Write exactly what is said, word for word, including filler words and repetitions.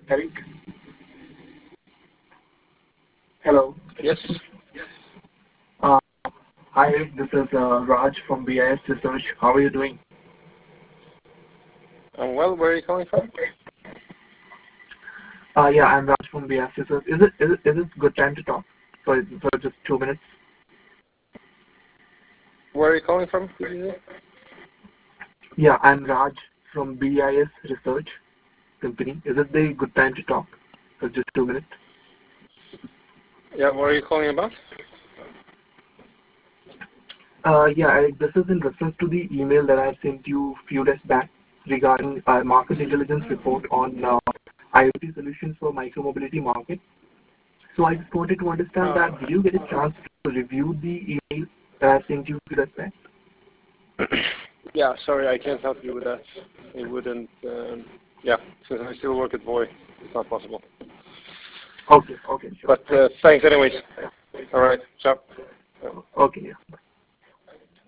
Eric? Hello. Yes. Uh, hi, Eric. This is uh, Raj from B I S Research. How are you doing? Um, well, where are you calling from? Uh, yeah, I'm Raj from B I S Research. Is it is it is it good time to talk for for just two minutes? Where are you calling from? Did you say? Yeah, I'm Raj from B I S Research Company. Is it the good time to talk for just two minutes? Yeah, what are you calling about? Uh, yeah, I, this is in reference to the email that I sent you a few days back regarding a market intelligence report on uh, IoT solutions for micromobility market. So I just wanted to understand Uh, that did you get a chance to review the email that I sent you a few days back? yeah, sorry, I can't help you with that. It wouldn't. Um, yeah, since I still work at Voi, it's not possible. Okay, okay, sure. But uh, thanks anyways. All right, ciao. Okay, yeah.